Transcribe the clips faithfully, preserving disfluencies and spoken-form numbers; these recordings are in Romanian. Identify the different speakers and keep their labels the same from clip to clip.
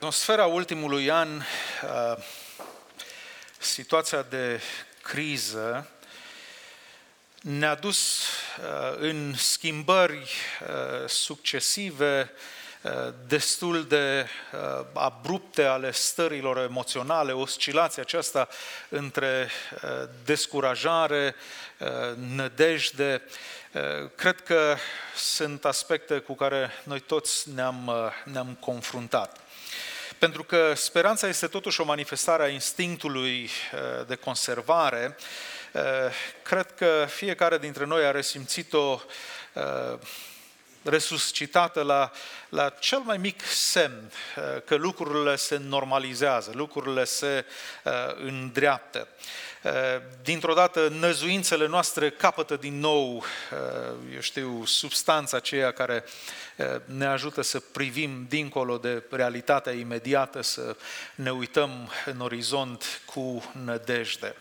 Speaker 1: În sfera ultimului an, situația de criză ne-a dus în schimbări succesive, destul de abrupte ale stărilor emoționale, oscilația aceasta între descurajare, nădejde. Cred că sunt aspecte cu care noi toți ne-am, ne-am confruntat. Pentru că speranța este totuși o manifestare a instinctului de conservare, cred că fiecare dintre noi a resimțit-o resuscitată la, la cel mai mic semn că lucrurile se normalizează, lucrurile se îndreaptă. Dintr-o dată, năzuințele noastre capătă din nou, eu știu, substanța aceea care ne ajută să privim dincolo de realitatea imediată, să ne uităm în orizont cu nădejde.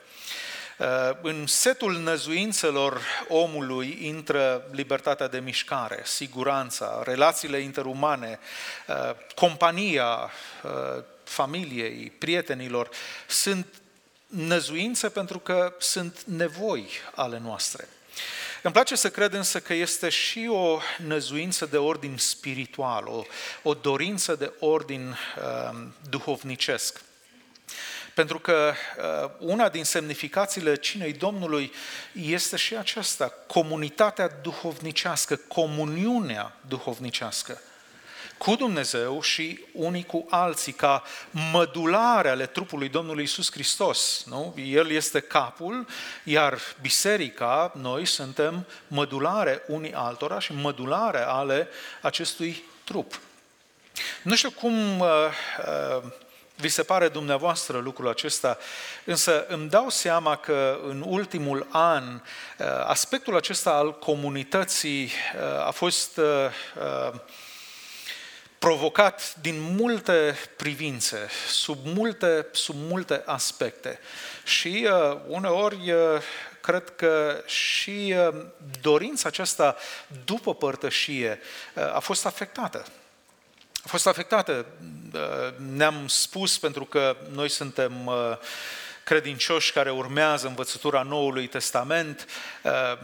Speaker 1: În setul năzuințelor omului intră libertatea de mișcare, siguranța, relațiile interumane, compania familiei, prietenilor. Sunt năzuințe pentru că sunt nevoi ale noastre. Îmi place să cred însă că este și o năzuință de ordin spiritual, o, o dorință de ordin uh, duhovnicesc. Pentru că uh, una din semnificațiile cinei Domnului este și aceasta, comunitatea duhovnicească, comuniunea duhovnicească cu Dumnezeu și unii cu alții, ca mădulare ale trupului Domnului Iisus Hristos. Nu? El este capul, iar biserica, noi suntem mădulare unii altora și mădulare ale acestui trup. Nu știu cum uh, uh, vi se pare dumneavoastră lucrul acesta, însă îmi dau seama că în ultimul an uh, aspectul acesta al comunității uh, a fost Uh, provocat din multe privințe, sub multe, sub multe aspecte. Și uh, uneori uh, cred că și uh, dorința aceasta după părtășie uh, a fost afectată. A fost afectată. Uh, ne-am spus, pentru că noi suntem uh, credincioși care urmează învățătura Noului Testament, uh,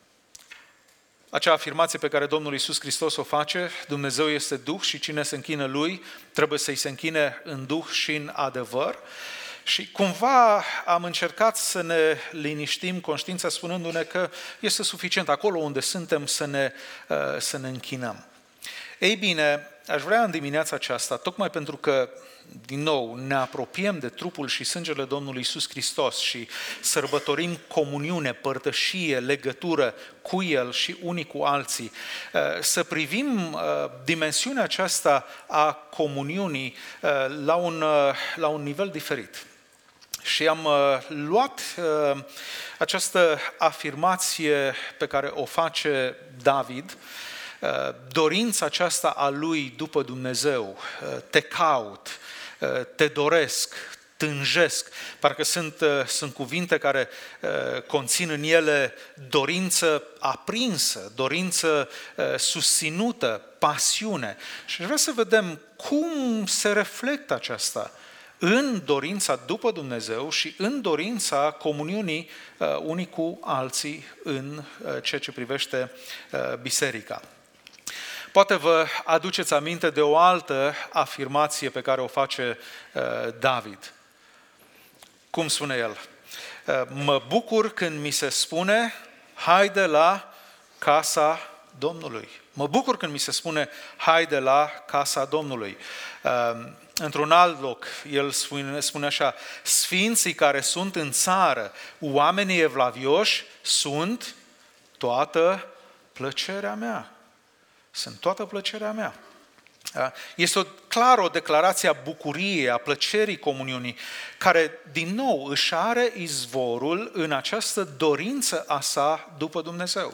Speaker 1: acea afirmație pe care Domnul Iisus Hristos o face, Dumnezeu este Duh și cine se închină Lui trebuie să-i se închine în Duh și în adevăr. Și cumva am încercat să ne liniștim conștiința spunându-ne că este suficient acolo unde suntem să ne, să ne închinăm. Ei bine, aș vrea în dimineața aceasta, tocmai pentru că, din nou, ne apropiem de trupul și sângele Domnului Iisus Hristos și sărbătorim comuniune, părtășie, legătură cu El și unii cu alții, să privim dimensiunea aceasta a comuniunii la un, la un nivel diferit. Și am luat această afirmație pe care o face David, dorința aceasta a lui după Dumnezeu, te caut, te doresc, tânjesc, parcă sunt, sunt cuvinte care conțin în ele dorință aprinsă, dorință susținută, pasiune. Și vreau să vedem cum se reflectă aceasta în dorința după Dumnezeu și în dorința comuniunii unii cu alții în ceea ce privește biserica. Poate vă aduceți aminte de o altă afirmație pe care o face David. Cum spune el? Mă bucur când mi se spune, haide la casa Domnului. Mă bucur când mi se spune, haide la casa Domnului. Într-un alt loc, el spune, spune așa, sfinții care sunt în țară, oamenii evlavioși, sunt toată plăcerea mea. Sunt toată plăcerea mea. Este o, clar o declarație a bucuriei, a plăcerii comuniunii, care din nou își are izvorul în această dorință a sa după Dumnezeu.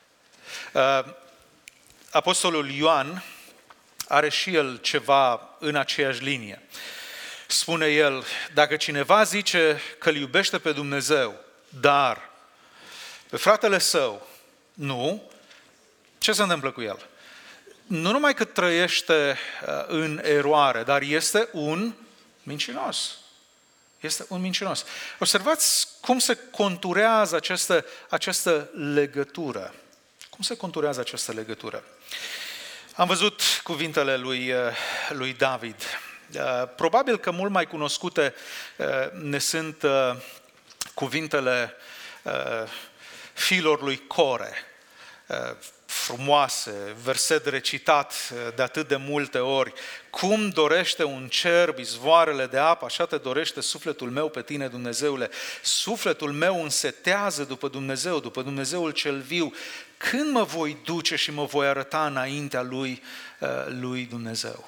Speaker 1: Apostolul Ioan are și el ceva în aceeași linie. Spune el, dacă cineva zice că îl iubește pe Dumnezeu, dar pe fratele său nu, ce se întâmplă cu el? nu numai că trăiește în eroare, dar este un mincinos. Este un mincinos. Observați cum se conturează această, această legătură. Cum se conturează această legătură? Am văzut cuvintele lui, lui David. Probabil că mult mai cunoscute ne sunt cuvintele fiilor lui Core, frumoase, verset recitat de atât de multe ori. Cum dorește un cerb izvoarele de apă, așa te dorește sufletul meu pe tine, Dumnezeule. Sufletul meu însetează după Dumnezeu, după Dumnezeul cel viu. Când mă voi duce și mă voi arăta înaintea lui, lui Dumnezeu?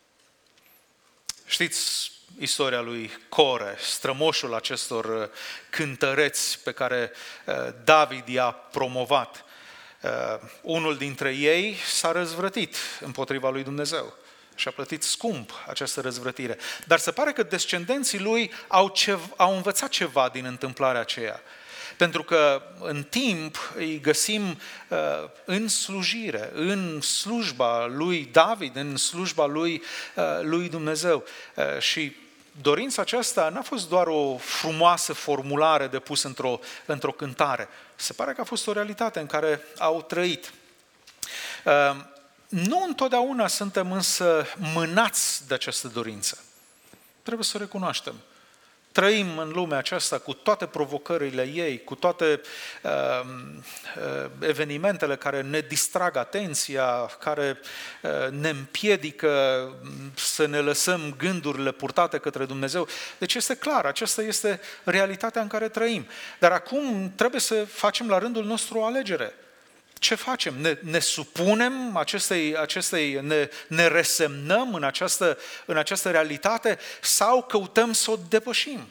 Speaker 1: Știți istoria lui Core, strămoșul acestor cântăreți pe care David i-a promovat. Uh, unul dintre ei s-a răzvrătit împotriva lui Dumnezeu și a plătit scump această răzvrătire. Dar se pare că descendenții lui au, cev- au învățat ceva din întâmplarea aceea. Pentru că în timp îi găsim uh, în slujire, în slujba lui David, în slujba lui, uh, lui Dumnezeu. Uh, și dorința aceasta n-a fost doar o frumoasă formulare de pus într-o, într-o cântare. Se pare că a fost o realitate în care au trăit. Nu întotdeauna suntem însă mânați de această dorință. Trebuie să o recunoaștem. Trăim în lumea aceasta cu toate provocările ei, cu toate uh, uh, evenimentele care ne distrag atenția, care uh, ne împiedică să ne lăsăm gândurile purtate către Dumnezeu. Deci este clar, aceasta este realitatea în care trăim. Dar acum trebuie să facem la rândul nostru o alegere. Ce facem? Ne, ne supunem acestei, acestei ne, ne resemnăm în această, în această realitate sau căutăm să o depășim?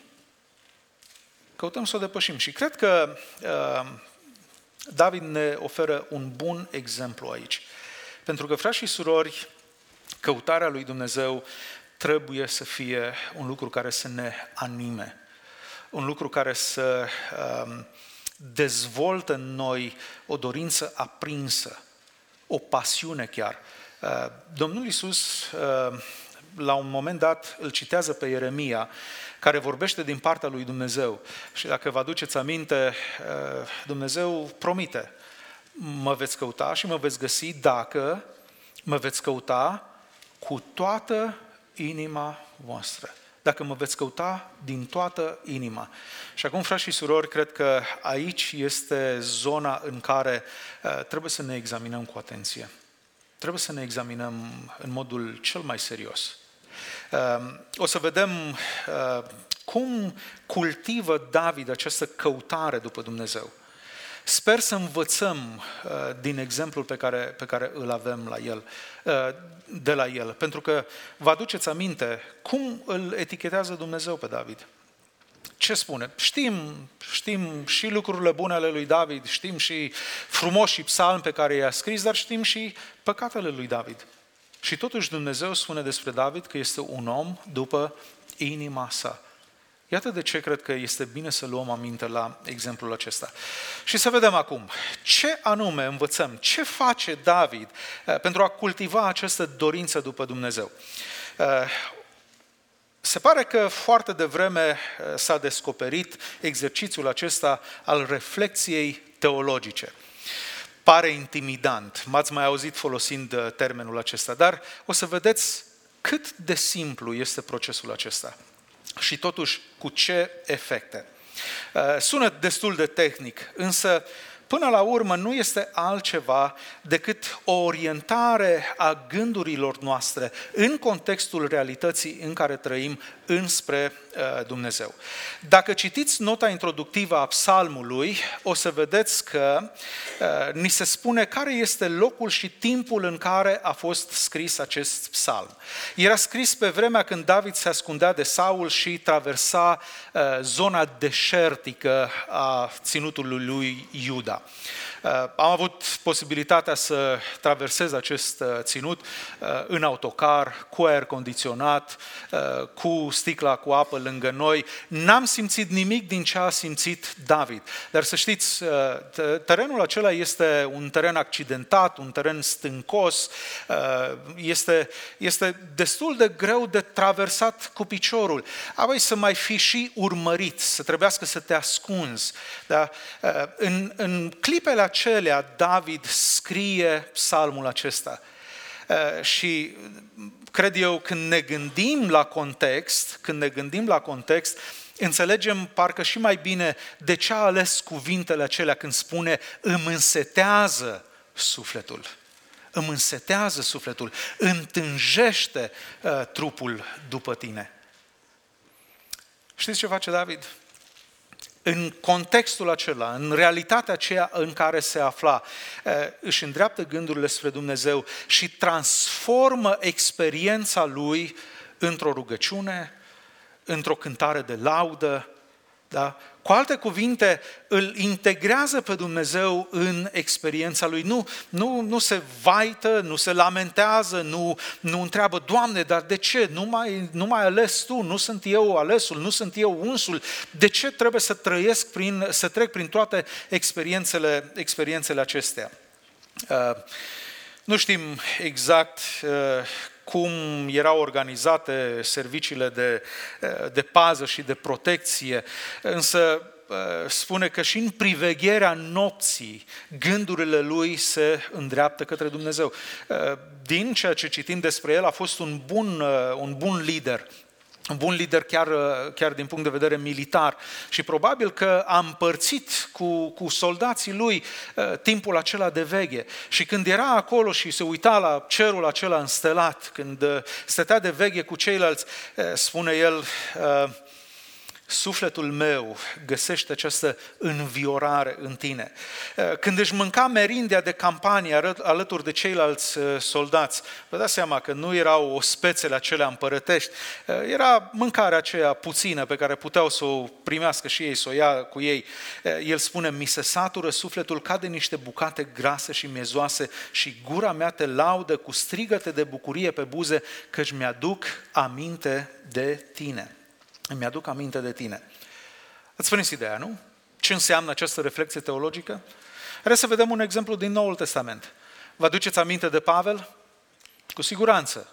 Speaker 1: Căutăm să o depășim. Și cred că uh, David ne oferă un bun exemplu aici. Pentru că, frați și surori, căutarea lui Dumnezeu trebuie să fie un lucru care să ne anime. Un lucru care să Uh, dezvoltă în noi o dorință aprinsă, o pasiune chiar. Domnul Iisus, la un moment dat, îl citează pe Ieremia, care vorbește din partea lui Dumnezeu. Și dacă vă aduceți aminte, Dumnezeu promite, mă veți căuta și mă veți găsi dacă mă veți căuta cu toată inima voastră. Dacă mă veți căuta din toată inima. Și acum, frați și surori, cred că aici este zona în care uh, trebuie să ne examinăm cu atenție. Trebuie să ne examinăm în modul cel mai serios. Uh, o să vedem uh, cum cultivă David această căutare după Dumnezeu. Sper să învățăm uh, din exemplul pe care, pe care îl avem la el, uh, de la el. Pentru că vă aduceți aminte cum îl etichetează Dumnezeu pe David. Ce spune? Știm, știm și lucrurile bune ale lui David, știm și frumoșii psalmi pe care i-a scris, dar știm și păcatele lui David. Și totuși Dumnezeu spune despre David că este un om după inima sa. Iată de ce cred că este bine să luăm aminte la exemplul acesta. Și să vedem acum, ce anume învățăm, ce face David pentru a cultiva această dorință după Dumnezeu. Se pare că foarte devreme s-a descoperit exercițiul acesta al reflexiei teologice. Pare intimidant, m-ați mai auzit folosind termenul acesta, dar o să vedeți cât de simplu este procesul acesta. Și totuși, cu ce efecte? Sună destul de tehnic, însă până la urmă nu este altceva decât o orientare a gândurilor noastre în contextul realității în care trăim înspre Dumnezeu. Dacă citiți nota introductivă a psalmului, o să vedeți că ni se spune care este locul și timpul în care a fost scris acest psalm. Era scris pe vremea când David se ascundea de Saul și traversa zona deșertică a ținutului lui Iuda. Am avut posibilitatea să traversez acest ținut în autocar, cu aer condiționat, cu sticla cu apă lângă noi. N-am simțit nimic din ce a simțit David. Dar să știți, terenul acela este un teren accidentat, un teren stâncos, este, este destul de greu de traversat cu piciorul. Apoi să mai fi și urmărit, să trebuiască să te ascunzi. Da? În, în clipele acelea, David scrie psalmul acesta. Și cred eu, când ne gândim la context, când ne gândim la context, înțelegem parcă și mai bine de ce a ales cuvintele acelea când spune îmi însetează sufletul. Îmi însetează sufletul, întânjește uh, trupul după tine. Știți ce face David? În contextul acela, în realitatea aceea în care se afla, își îndreaptă gândurile spre Dumnezeu și transformă experiența lui într-o rugăciune, într-o cântare de laudă. Da? Cu alte cuvinte, îl integrează pe Dumnezeu în experiența lui. Nu, nu, nu se vaită, nu se lamentează, nu, nu întreabă, Doamne, dar de ce? Nu mai, nu mai ales Tu, nu sunt eu alesul, nu sunt eu unsul. De ce trebuie să trăiesc prin, să trec prin toate experiențele, experiențele acestea? Uh, nu știm exact uh, cum erau organizate serviciile de, de pază și de protecție, însă spune că și în privegherea nopții gândurile lui se îndreaptă către Dumnezeu. Din ceea ce citim despre el, a fost un bun, un bun lider. Un bun lider chiar, chiar din punct de vedere militar și probabil că a împărțit cu, cu soldații lui uh, timpul acela de veche. Și când era acolo și se uita la cerul acela înstelat, când uh, stătea de veche cu ceilalți, uh, spune el, uh, sufletul meu găsește această înviorare în tine. Când își mânca merindea de campanie alături de ceilalți soldați, vă dați seama că nu erau ospețele acelea împărătești, era mâncarea aceea puțină pe care puteau să o primească și ei, să o ia cu ei. El spune, mi se satură sufletul ca de niște bucate grase și miezoase și gura mea te laudă cu strigăte de bucurie pe buze, căci mi-aduc aminte de tine. Îmi aduc aminte de tine. Îți spuneți ideea, nu? Ce înseamnă această reflexie teologică? Vreau să vedem un exemplu din Noul Testament. Vă aduceți aminte de Pavel? Cu siguranță.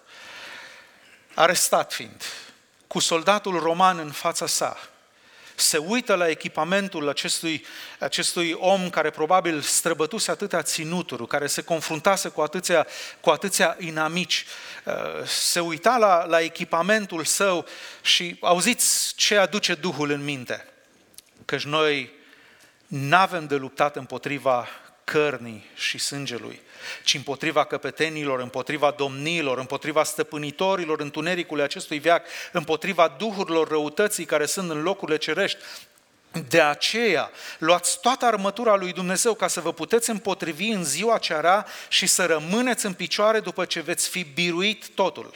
Speaker 1: Arestat fiind, cu soldatul roman în fața sa, se uită la echipamentul acestui, acestui om care probabil străbătuse atâtea ținuturi, care se confruntase cu atâția, cu atâția inamici, se uita la, la echipamentul său și auziți ce aduce Duhul în minte. Căci noi n-avem de luptat împotriva cărnii și sângelui, ci împotriva căpetenilor, împotriva domniilor, împotriva stăpânitorilor întunericului acestui veac, împotriva duhurilor răutății care sunt în locurile cerești. De aceea, luați toată armătura lui Dumnezeu ca să vă puteți împotrivi în ziua cea rea și să rămâneți în picioare după ce veți fi biruit totul.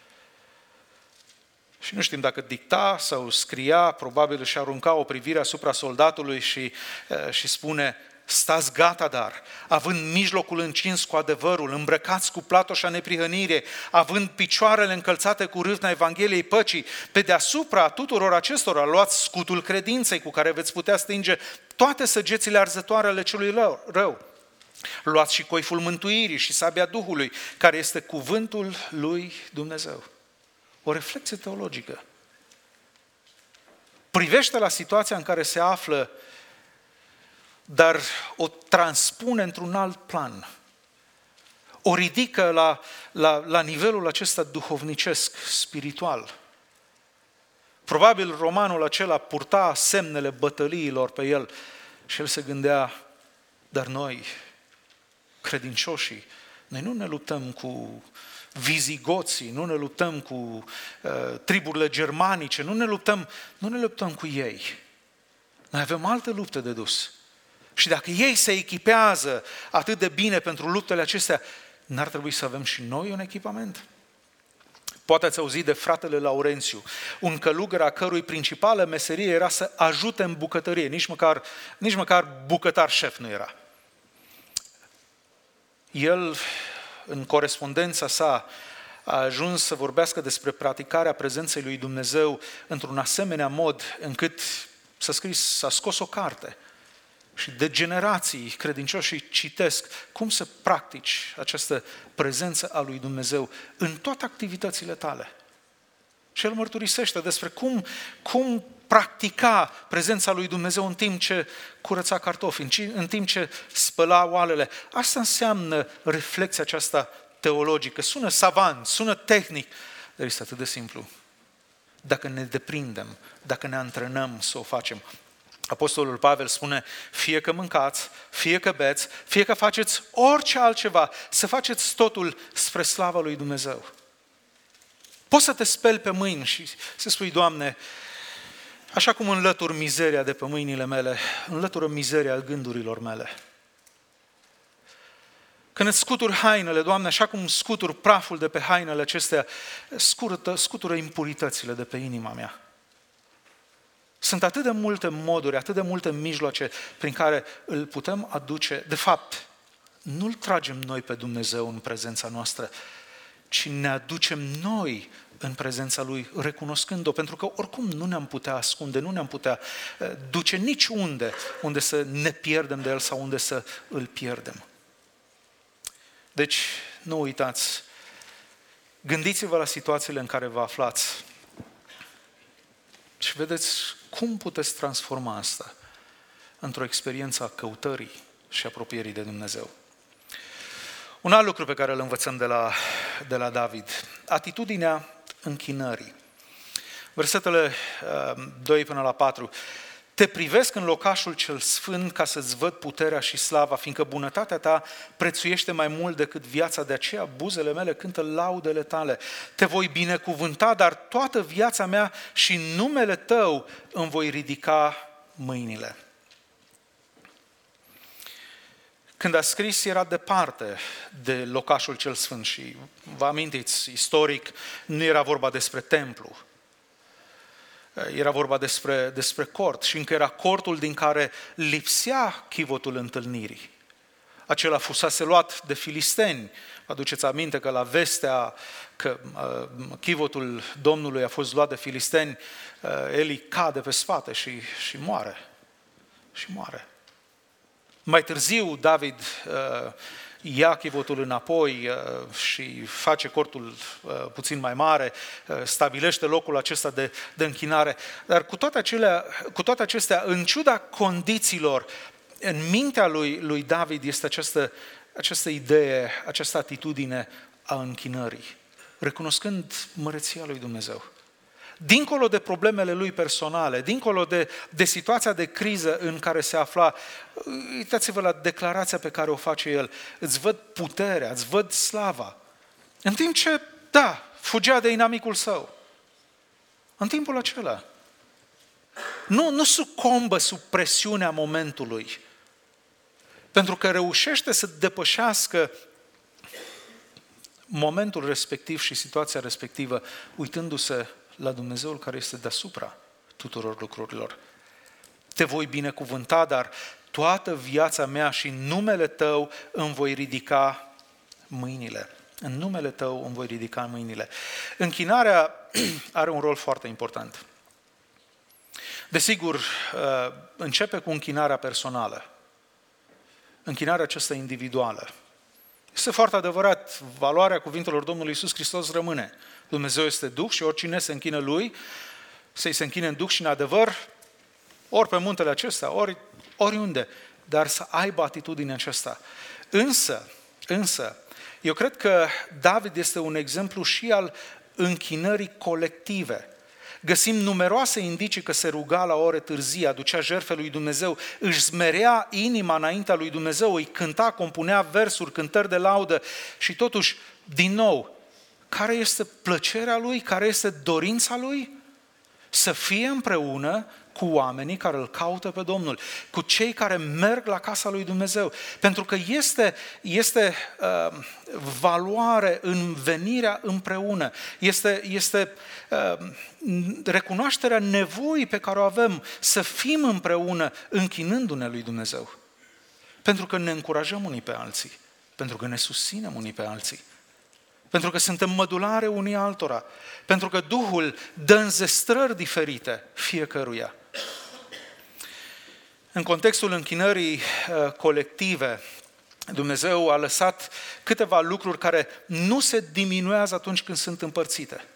Speaker 1: Și nu știm dacă dicta sau scria, probabil își arunca o privire asupra soldatului și, și spune, stați gata dar, având mijlocul încins cu adevărul, îmbrăcați cu platoșa neprihănire, având picioarele încălțate cu râvna Evangheliei păcii, pe deasupra tuturor acestora luați scutul credinței cu care veți putea stinge toate săgețile arzătoare ale celui rău. Luați și coiful mântuirii și sabia Duhului, care este cuvântul lui Dumnezeu. O reflexie teologică. Privește la situația în care se află, dar o transpune într-un alt plan. O ridică la, la, la nivelul acesta duhovnicesc, spiritual. Probabil romanul acela purta semnele bătăliilor pe el și el se gândea, dar noi, credincioșii, noi nu ne luptăm cu vizigoții, nu ne luptăm cu uh, triburile germanice, nu ne luptăm, nu ne luptăm cu ei. Noi avem alte lupte de dus. Și dacă ei se echipează atât de bine pentru luptele acestea, n-ar trebui să avem și noi un echipament? Poate ați auzit de fratele Laurențiu, un călugăr a cărui principală meserie era să ajute în bucătărie, nici măcar, nici măcar bucătar șef nu era. El, în corespondența sa, a ajuns să vorbească despre practicarea prezenței lui Dumnezeu într-un asemenea mod încât s-a scris, s-a scos o carte. Și de generații credincioși citesc cum să practici această prezență a lui Dumnezeu în toate activitățile tale. Și el mărturisește despre cum, cum practica prezența lui Dumnezeu în timp ce curăța cartofi, în timp ce spăla oalele. Asta înseamnă reflexia aceasta teologică. Sună savant, sună tehnic, dar este atât de simplu. Dacă ne deprindem, dacă ne antrenăm să o facem. Apostolul Pavel spune, fie că mâncați, fie că beți, fie că faceți orice altceva, să faceți totul spre slava lui Dumnezeu. Poți să te speli pe mâini și să spui, Doamne, așa cum înlătur mizeria de pe mâinile mele, înlătură mizeria gândurilor mele. Când îți scuturi hainele, Doamne, așa cum scuturi praful de pe hainele acestea, scutură, scutură impuritățile de pe inima mea. Sunt atât de multe moduri, atât de multe mijloace prin care îl putem aduce. De fapt, nu-L tragem noi pe Dumnezeu în prezența noastră, ci ne aducem noi în prezența Lui, recunoscând-o, pentru că oricum nu ne-am putea ascunde, nu ne-am putea duce niciunde unde să ne pierdem de El sau unde să îl pierdem. Deci, nu uitați, gândiți-vă la situațiile în care vă aflați și vedeți cum puteți transforma asta într-o experiență a căutării și apropierii de Dumnezeu. Un alt lucru pe care îl învățăm de la, de la David, atitudinea închinării. Versetele uh, doi până la patru. Te privesc în locașul cel sfânt ca să-ți văd puterea și slava, fiindcă bunătatea ta prețuiește mai mult decât viața, de aceea buzele mele cântă laudele tale. Te voi binecuvânta, dar toată viața mea și în numele tău îmi voi ridica mâinile. Când a scris, era departe de locașul cel sfânt și vă amintiți, istoric, nu era vorba despre templu. Era vorba despre, despre cort și încă era cortul din care lipsea chivotul întâlnirii. Acela fusese luat de filisteni. Vă aduceți aminte că la vestea că uh, chivotul Domnului a fost luat de filisteni, uh, Eli cade pe spate și, și moare. Și moare. Mai târziu David uh, ia chivotul înapoi uh, și face cortul uh, puțin mai mare, uh, stabilește locul acesta de, de închinare. Dar cu toate, acelea, cu toate acestea, în ciuda condițiilor, în mintea lui, lui David este această, această idee, această atitudine a închinării, recunoscând măreția lui Dumnezeu. Dincolo de problemele lui personale, dincolo de, de situația de criză în care se afla, uitați-vă la declarația pe care o face el, îți văd puterea, îți văd slava. În timp ce, da, fugea de inamicul său. În timpul acela. Nu, nu sucombă sub presiunea momentului, pentru că reușește să depășească momentul respectiv și situația respectivă, uitându-se la Dumnezeul care este deasupra tuturor lucrurilor. Te voi binecuvânta, dar toată viața mea și în numele tău îmi voi ridica mâinile. În numele tău îmi voi ridica mâinile. Închinarea are un rol foarte important. Desigur, începe cu închinarea personală. Închinarea aceasta individuală. Este foarte adevărat, valoarea cuvintelor Domnului Iisus Hristos rămâne. Dumnezeu este Duh și oricine se închină Lui, să-i se închine în Duh și în adevăr, ori pe muntele acesta, ori oriunde, dar să aibă atitudinea aceasta. Însă, însă, eu cred că David este un exemplu și al închinării colective. Găsim numeroase indicii că se ruga la ore târzii, aducea jertfe lui Dumnezeu, își smerea inima înaintea lui Dumnezeu, îi cânta, compunea versuri, cântări de laudă și totuși, din nou, care este plăcerea lui, care este dorința lui? Să fie împreună cu oamenii care îl caută pe Domnul, cu cei care merg la casa lui Dumnezeu. Pentru că este, este uh, valoare în venirea împreună, este, este uh, recunoașterea nevoii pe care o avem să fim împreună închinându-ne lui Dumnezeu. Pentru că ne încurajăm unii pe alții. Pentru că ne susținem unii pe alții. Pentru că suntem mădulare unii altora. Pentru că Duhul dă înzestrări diferite fiecăruia. În contextul închinării uh, colective, Dumnezeu a lăsat câteva lucruri care nu se diminuează atunci când sunt împărțite.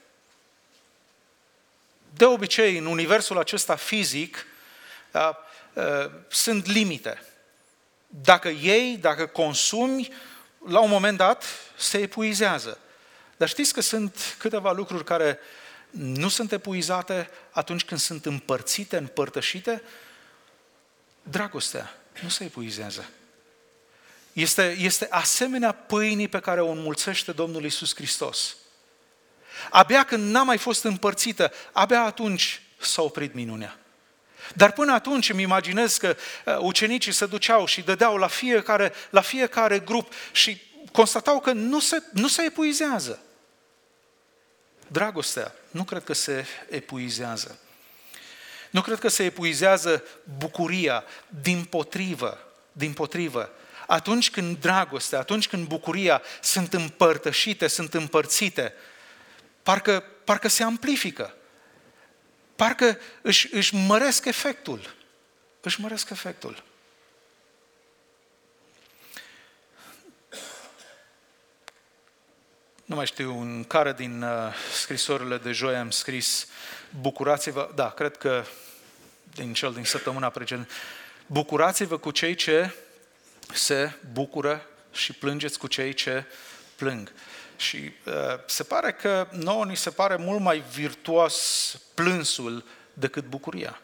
Speaker 1: De obicei, în universul acesta fizic, da, uh, sunt limite. Dacă iei, dacă consumi, la un moment dat se epuizează. Dar știți că sunt câteva lucruri care nu sunt epuizate atunci când sunt împărțite, împărtășite? Dragostea nu se epuizează. Este, este asemenea pâinii pe care o înmulțește Domnul Iisus Hristos. Abia când n-a mai fost împărțită, abia atunci s-a oprit minunea. Dar până atunci îmi imaginez că ucenicii se duceau și dădeau la fiecare, la fiecare grup și constatau că nu se, nu se epuizează. Dragostea nu cred că se epuizează. Nu cred că se epuizează bucuria, dimpotrivă, dimpotrivă. Atunci când dragostea, atunci când bucuria sunt împărtășite, sunt împărțite, parcă, parcă se amplifică. Parcă își, își măresc efectul. Își măresc efectul. Nu mai știu în care din uh, scrisorile de joi am scris bucurați-vă, da, cred că din cel din săptămâna precedentă, bucurați-vă cu cei ce se bucură și plângeți cu cei ce plâng. Și uh, se pare că nouă ni se pare mult mai virtuos plânsul decât bucuria.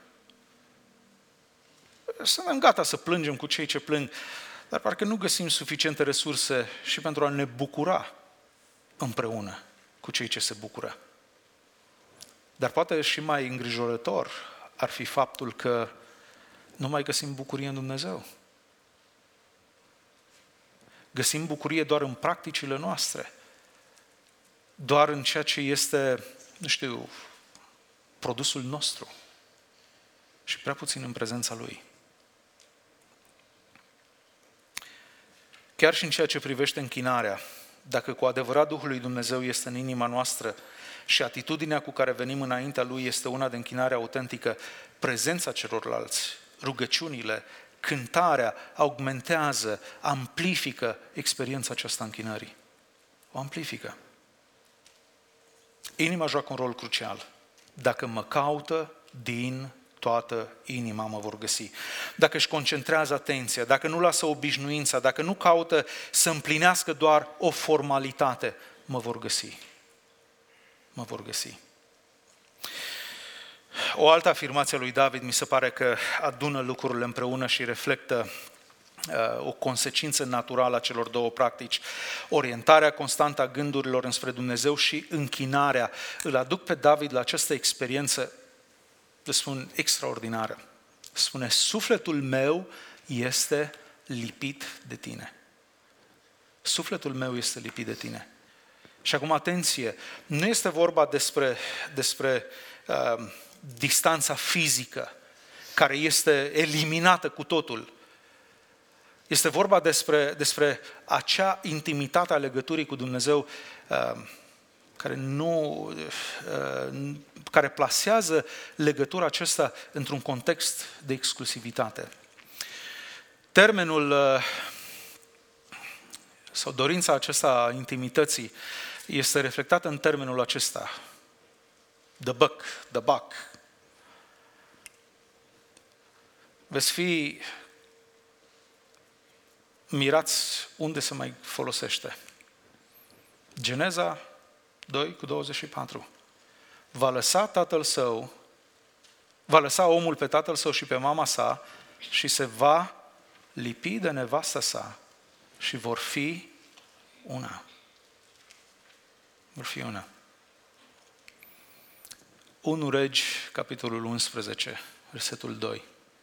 Speaker 1: Suntem gata să plângem cu cei ce plâng, dar parcă nu găsim suficiente resurse și pentru a ne bucura împreună cu cei ce se bucură. Dar poate și mai îngrijorător ar fi faptul că nu mai găsim bucurie în Dumnezeu. Găsim bucurie doar în practicile noastre, doar în ceea ce este, nu știu, produsul nostru și prea puțin în prezența Lui. Chiar și în ceea ce privește închinarea, dacă cu adevărat Duhul lui Dumnezeu este în inima noastră și atitudinea cu care venim înaintea Lui este una de închinare autentică, prezența celorlalți, rugăciunile, cântarea augmentează, amplifică experiența aceasta închinării. O amplifică. Inima joacă un rol crucial. Dacă mă caută din toată inima, mă vor găsi. Dacă își concentrează atenția, dacă nu lasă obișnuința, dacă nu caută să împlinească doar o formalitate, mă vor găsi. Mă vor găsi. O altă afirmație a lui David mi se pare că adună lucrurile împreună și reflectă uh, o consecință naturală a celor două practici. Orientarea constantă a gândurilor înspre Dumnezeu și închinarea. Îl aduc pe David la această experiență, le spun, extraordinară. Spune, sufletul meu este lipit de tine. Sufletul meu este lipit de tine. Și acum, atenție, nu este vorba despre, despre uh, distanța fizică, care este eliminată cu totul. Este vorba despre, despre acea intimitate a legăturii cu Dumnezeu uh, care, nu, uh, care plasează legătura aceasta într-un context de exclusivitate. Termenul uh, sau dorința aceasta a intimității este reflectată în termenul acesta. The buck, the buck. Veți fi mirați unde se mai folosește. Geneza doi cu douăzeci și patru. Va lăsa tatăl său, va lăsa omul pe tatăl său și pe mama sa și se va lipi de nevasta sa și vor fi una. Vor fi una. unu Regi, capitolul unsprezece, versetul doi.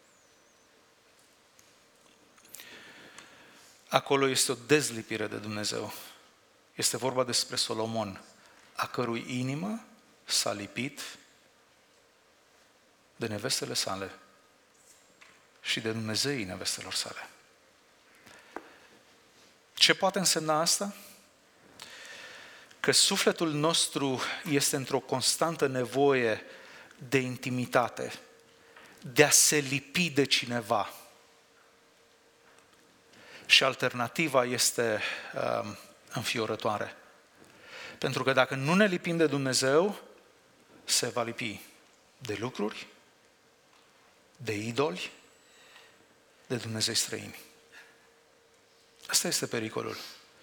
Speaker 1: Acolo este o dezlipire de Dumnezeu. Este vorba despre Solomon, a cărui inimă s-a lipit de nevestele sale și de Dumnezeii nevestelor sale. Ce poate însemna asta? Că sufletul nostru este într-o constantă nevoie de intimitate, de a se lipi de cineva. Și alternativa este uh, înfiorătoare. Pentru că dacă nu ne lipim de Dumnezeu, se va lipi de lucruri, de idoli, de Dumnezei străini. Asta este pericolul.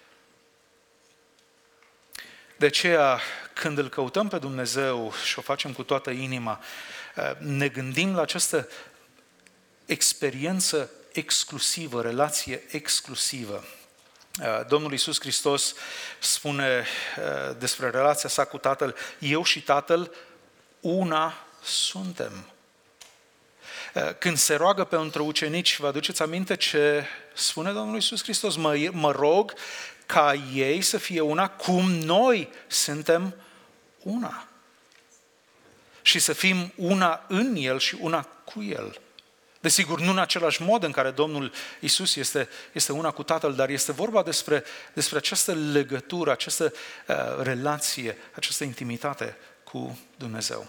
Speaker 1: De aceea, când îl căutăm pe Dumnezeu și o facem cu toată inima, ne gândim la această experiență exclusivă, relație exclusivă. Domnul Iisus Hristos spune despre relația sa cu Tatăl: eu și Tatăl una suntem. Când se roagă pe între ucenici, vă aduceți aminte ce spune Domnul Iisus Hristos? Mă, mă rog ca ei să fie una cum noi suntem una. Și să fim una în El și una cu El. Desigur, nu în același mod în care Domnul Iisus este, este una cu Tatăl, dar este vorba despre, despre această legătură, această uh, relație, această intimitate cu Dumnezeu.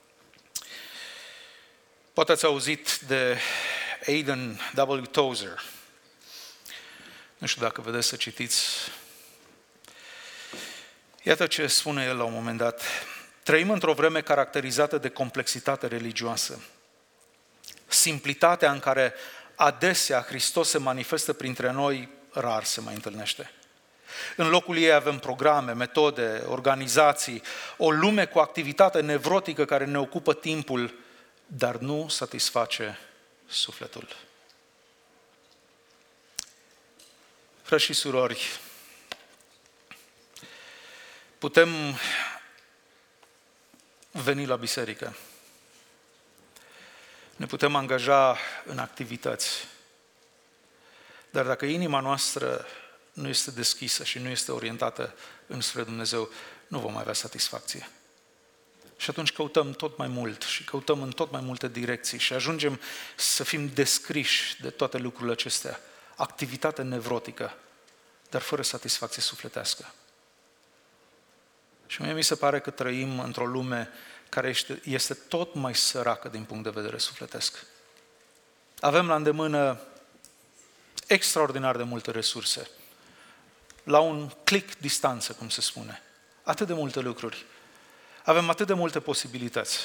Speaker 1: Poate ați auzit de Aidan W. Tozer. Nu știu dacă vedeți să citiți. Iată ce spune el la un moment dat. Trăim într-o vreme caracterizată de complexitate religioasă. Simplitatea în care adesea Hristos se manifestă printre noi rar se mai întâlnește. În locul ei avem programe, metode, organizații, o lume cu activitate nevrotică care ne ocupă timpul, dar nu satisface sufletul. Frați și surori, putem veni la biserică, ne putem angaja în activități, dar dacă inima noastră nu este deschisă și nu este orientată înspre Dumnezeu, nu vom avea satisfacție. Și atunci căutăm tot mai mult și căutăm în tot mai multe direcții și ajungem să fim descriși de toate lucrurile acestea. Activitate nevrotică, dar fără satisfacție sufletească. Și mie mi se pare că trăim într-o lume care este, este tot mai săracă din punct de vedere sufletesc. Avem la îndemână extraordinar de multe resurse. La un click distanță, cum se spune. Atât de multe lucruri. Avem atât de multe posibilități.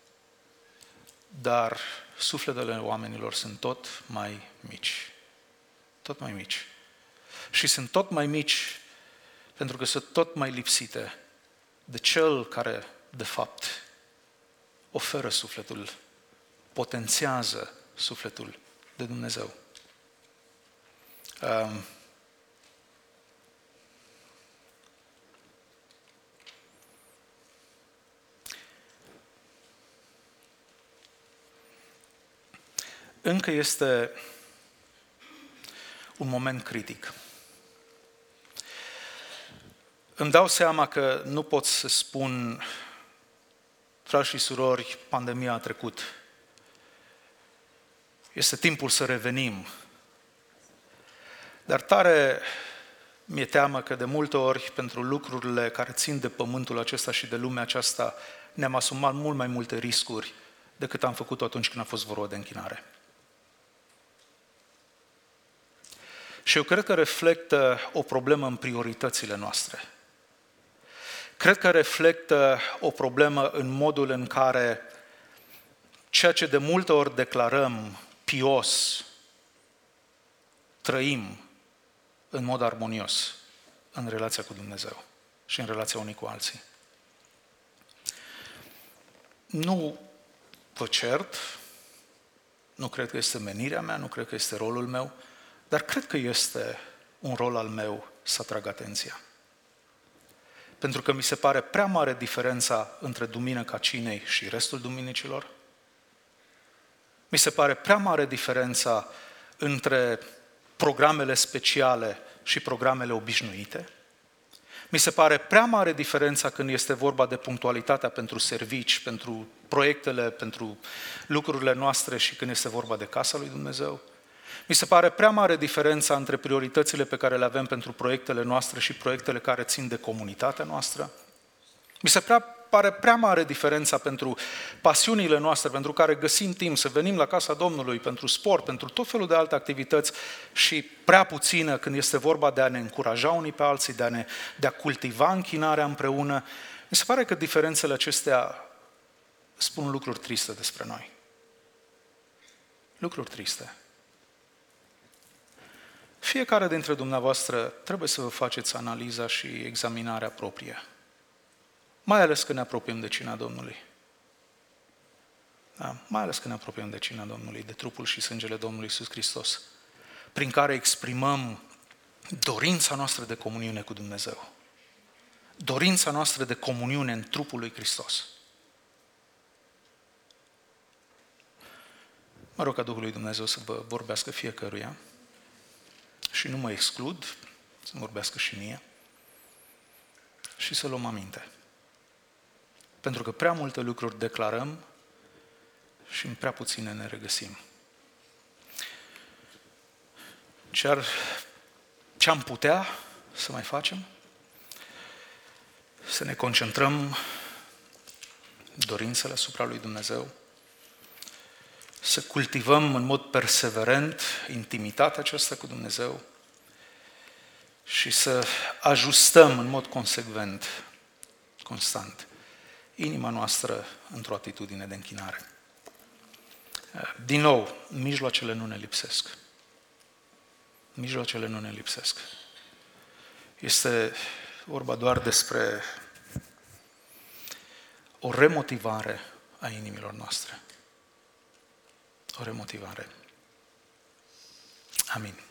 Speaker 1: Dar sufletele oamenilor sunt tot mai mici. Tot mai mici. Și sunt tot mai mici pentru că sunt tot mai lipsite de Cel care, de fapt, oferă sufletul, potențează sufletul de Dumnezeu. Um, Încă este un moment critic. Îmi dau seama că nu pot să spun, frați și surori, pandemia a trecut. Este timpul să revenim. Dar tare mi-e teamă că de multe ori, pentru lucrurile care țin de pământul acesta și de lumea aceasta, ne-am asumat mult mai multe riscuri decât am făcut atunci când a fost vorba de închinare. Și eu cred că reflectă o problemă în prioritățile noastre. Cred că reflectă o problemă în modul în care ceea ce de multe ori declarăm pios, trăim în mod armonios în relația cu Dumnezeu și în relația unii cu alții. Nu vă cert, nu cred că este menirea mea, nu cred că este rolul meu, dar cred că este un rol al meu să atrag atenția. Pentru că mi se pare prea mare diferența între duminica cinei și restul duminicilor. Mi se pare prea mare diferența între programele speciale și programele obișnuite. Mi se pare prea mare diferența când este vorba de punctualitatea pentru servici, pentru proiectele, pentru lucrurile noastre și când este vorba de casa lui Dumnezeu. Mi se pare prea mare diferența între prioritățile pe care le avem pentru proiectele noastre și proiectele care țin de comunitatea noastră. Mi se prea, pare prea mare diferența pentru pasiunile noastre, pentru care găsim timp să venim la casa Domnului, pentru sport, pentru tot felul de alte activități și prea puțină când este vorba de a ne încuraja unii pe alții, de a, ne, de a cultiva închinarea împreună. Mi se pare că diferențele acestea spun lucruri triste despre noi. Lucruri triste. Fiecare dintre dumneavoastră trebuie să vă faceți analiza și examinarea proprie. Mai ales când ne apropiem de cina Domnului. Da, mai ales când ne apropiem de cina Domnului, de trupul și sângele Domnului Iisus Hristos, prin care exprimăm dorința noastră de comuniune cu Dumnezeu. Dorința noastră de comuniune în trupul lui Hristos. Mă rog ca Duhul lui Dumnezeu să vă vorbească fiecăruia și nu mă exclud, să vorbească și mie și să luăm aminte. Pentru că prea multe lucruri declarăm și în prea puține ne regăsim. Ce-ar, ce-am putea să mai facem? Să ne concentrăm dorințele asupra lui Dumnezeu, să cultivăm în mod perseverent intimitatea aceasta cu Dumnezeu și să ajustăm în mod consecvent, constant, inima noastră într-o atitudine de închinare. Din nou, mijloacele nu ne lipsesc. Mijloacele nu ne lipsesc. Este vorba doar despre o remotivare a inimilor noastre. O remotivare. Amin.